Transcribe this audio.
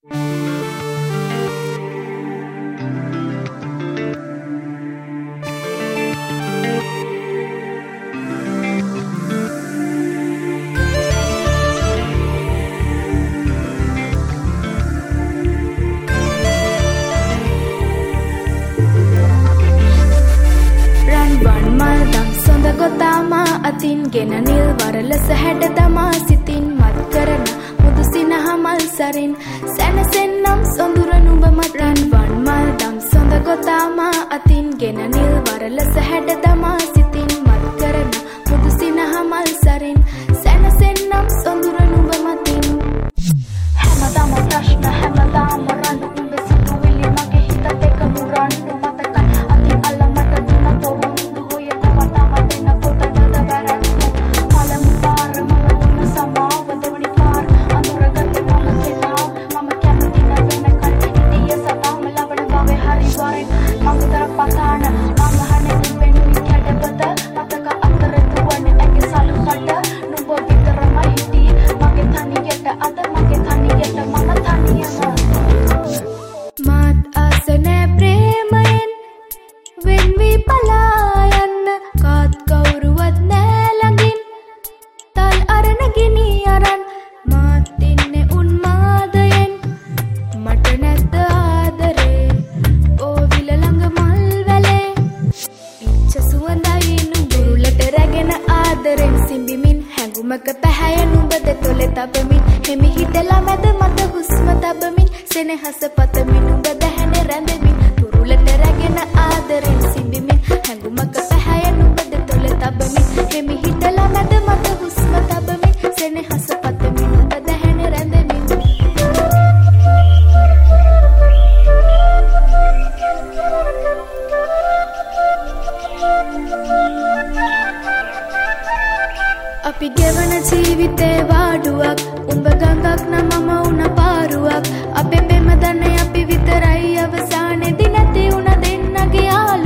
ගොතාමා අතින් ගෙන නිල් වරලස හැඩ දමා සිතින් මත් කරන මුදු සිනහමල් සරින් සැනසෙන්නම් සොඳුර නුඹ මතන් වන් මල් දම් සොඳ ගොතාමා අතින් ගෙන නිල් වරලස හැඩ දමා සිතින් මත් කරන මුදු සිනහමල් සරින් සැනසෙන්නම් සොඳුර නුඹ මතින් හැමදාම ප්‍රශ්න හැමදාම රණ්ඩු උඹ සිතුවිලි මගේ හිතට එක මුරණ්ඩු මතකයි අතින් අල්ලමට දුන තොරුන්දු හොය තවතාව දෙන පොතට දවරක් පළමු පාර මම දුන්න සමාව දෙවනි පාර අඳුරගත්තේ මම කෙනා මම කැමති නැවෙනකන් හිටිය සතාම ලබන බවේ හරි වරෙන් මම තර පතාන මම හනේ දෙවෙනි කැඩපත මතක අතර දුවන්නේ ඇගේ සලුකට නුඹ විතරමයි හිටියේ මගේ තනියට අද මගේ තනියට මම තනියම මාත් ආසනේ ප්‍රේමයෙන් වෙන් වී පලා යන්න කාත් කවුරුවත් නෑ ළඟින් තල් අරන ගිනි අරන් මාත් ඉන්නේ උන්මාදයෙන් මට නැද්ද ආදරේ ඕවිල ළඟ මල් වැලේ පිච්ච සුවඳයි නුඹුලට රැගෙන ආදරෙන් සිඹිමින් හැඟුමක පැහැය නුඹ දෙතොලේ තබමින් හිමි හිටලා මැද මත හුස්ම තබමින් සෙනෙහස පතමින් නුඹ දැහැනේ රැඳෙමින් තුරුලට රැගෙන ආදරෙන් සිඹිමින් හැඟුමක පැහැය නුඹ දෙතොලේ තබමින් හිමි හිටලා මැද මත හුස්ම තබමින් සෙනෙහස පතමින් නුඹ දැහැනේ රැඳෙමින් අපි ගෙවන ජීවිතේ වාඩුවක් උඹ ගඟක් නම් මම උන පාරුවක් අපේ බෙම දන්නේ අපි විතරයි අවසානේදී නැති උන දෙන්නගේ යාළුවක්